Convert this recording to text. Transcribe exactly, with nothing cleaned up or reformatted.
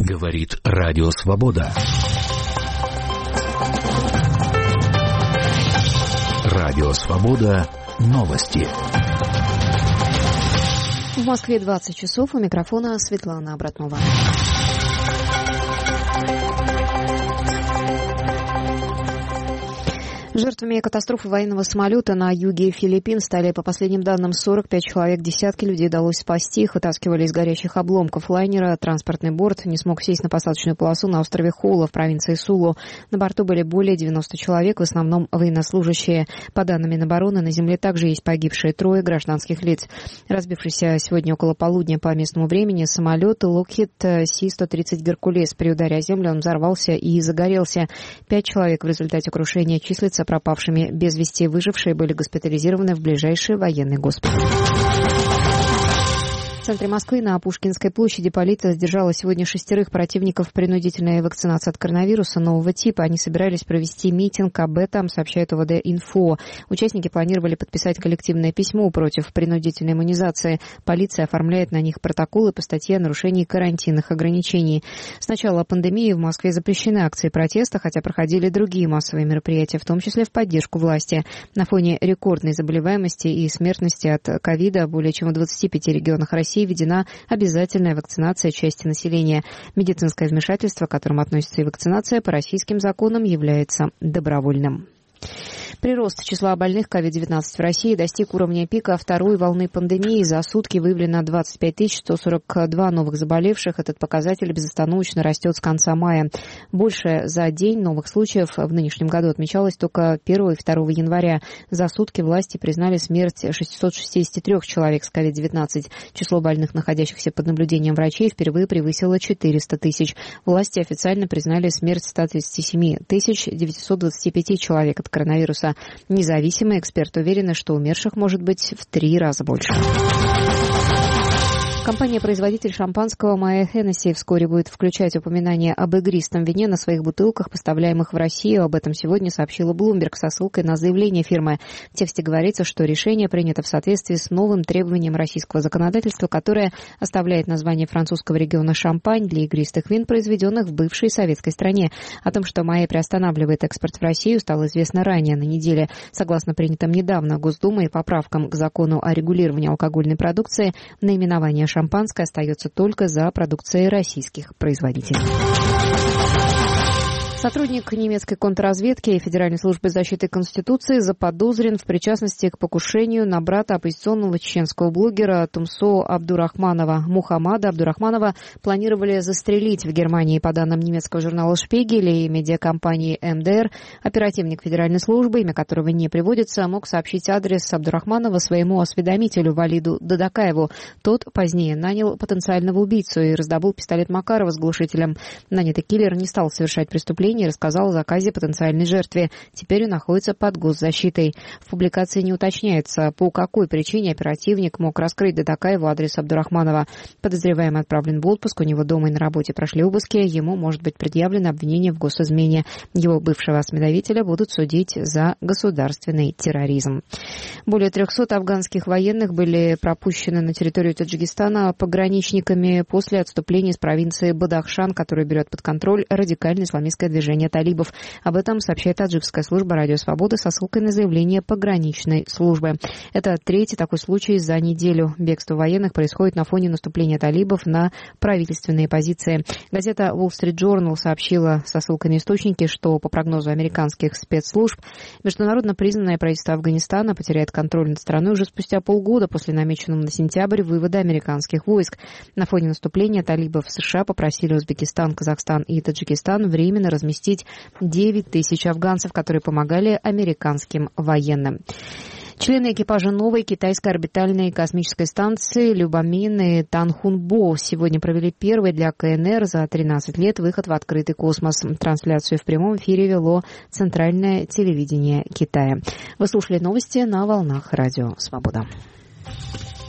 Говорит Радио Свобода. Радио Свобода. Новости. В Москве двадцать часов. У микрофона Светлана Обратнова. Жертвами катастрофы военного самолета на юге Филиппин стали, по последним данным, сорок пять человек. Десятки людей удалось спасти. Их вытаскивали из горящих обломков лайнера. Транспортный борт не смог сесть на посадочную полосу на острове Хола в провинции Сулу. На борту были более девяноста человек, в основном военнослужащие. По данным Минобороны, на земле также есть погибшие трое гражданских лиц. Разбившийся сегодня около полудня по местному времени самолет Lockheed Си сто тридцать «Геркулес». При ударе о землю он взорвался и загорелся. Пять человек в результате крушения числятся пропавшими без вести. Выжившие были госпитализированы в ближайший военный госпиталь. В центре Москвы на Пушкинской площади полиция задержала сегодня шестерых противников принудительной вакцинации от коронавируса нового типа. Они собирались провести митинг. Об этом сообщает ОВД-Инфо. Участники планировали подписать коллективное письмо против принудительной иммунизации. Полиция оформляет на них протоколы по статье о нарушении карантинных ограничений. С начала пандемии в Москве запрещены акции протеста, хотя проходили другие массовые мероприятия, в том числе в поддержку власти. На фоне рекордной заболеваемости и смертности от ковида более чем в двадцати пяти регионах России введена обязательная вакцинация части населения. Медицинское вмешательство, к которому относится и вакцинация, по российским законам является добровольным. Прирост числа больных ковид девятнадцать в России достиг уровня пика второй волны пандемии. За сутки выявлено двадцать пять тысяч сто сорок два новых заболевших. Этот показатель безостановочно растет с конца мая. Больше за день новых случаев в нынешнем году отмечалось только первого и второго января. За сутки власти признали смерть шестисот шестидесяти трёх человек с ковид девятнадцать. Число больных, находящихся под наблюдением врачей, впервые превысило четыреста тысяч. Власти официально признали смерть ста тридцати семи тысяч девятисот двадцати пяти человек от коронавируса. Независимые эксперты уверены, что умерших может быть в три раза больше. Компания-производитель шампанского Моët Hennessy вскоре будет включать упоминание об игристом вине на своих бутылках, поставляемых в Россию. Об этом сегодня сообщила Bloomberg со ссылкой на заявление фирмы. В тексте говорится, что решение принято в соответствии с новым требованием российского законодательства, которое оставляет название французского региона Шампань для игристых вин, произведенных в бывшей советской стране. О том, что Моët приостанавливает экспорт в Россию, стало известно ранее на неделе. Согласно принятым недавно Госдумой поправкам к закону о регулировании алкогольной продукции, наименование шампанское остается только за продукцией российских производителей. Сотрудник немецкой контрразведки и Федеральной службы защиты Конституции заподозрен в причастности к покушению на брата оппозиционного чеченского блогера Тумсо Абдурахманова. Мухаммада Абдурахманова планировали застрелить в Германии. По данным немецкого журнала «Шпигель» и медиакомпании эм дэ эр, оперативник Федеральной службы, имя которого не приводится, мог сообщить адрес Абдурахманова своему осведомителю Валиду Дадакаеву. Тот позднее нанял потенциального убийцу и раздобыл пистолет Макарова с глушителем. Нанятый киллер не стал совершать преступление и рассказал о заказе потенциальной жертве. Теперь он находится под госзащитой. В публикации не уточняется, по какой причине оперативник мог раскрыть Дадакаеву адрес Абдурахманова. Подозреваемый отправлен в отпуск, у него дома и на работе прошли обыски, ему может быть предъявлено обвинение в госизмене. Его бывшего осведомителя будут судить за государственный терроризм. Более трехсот афганских военных были пропущены на территорию Таджикистана пограничниками после отступления из провинции Бадахшан, которую берет под контроль радикальное исламистское движение талибов. Об этом сообщает таджикская служба «Радио Свобода» со ссылкой на заявление пограничной службы. Это третий такой случай за неделю. Бегство военных происходит на фоне наступления талибов на правительственные позиции. Газета Wall Street Journal сообщила со ссылкой на источники, что по прогнозу американских спецслужб международно признанное правительство Афганистана потеряет контроль над страной уже спустя полгода после намеченного на сентябрь вывода американских войск. На фоне наступления талибов США попросили Узбекистан, Казахстан и Таджикистан временно разместить девять тысяч афганцев, которые помогали американским военным. Члены экипажа новой китайской орбитальной космической станции Любомин и Танхунбо сегодня провели первый для ка эн эр за тринадцать лет выход в открытый космос. Трансляцию в прямом эфире вело Центральное телевидение Китая. Вы слушали новости на волнах Радио Свобода.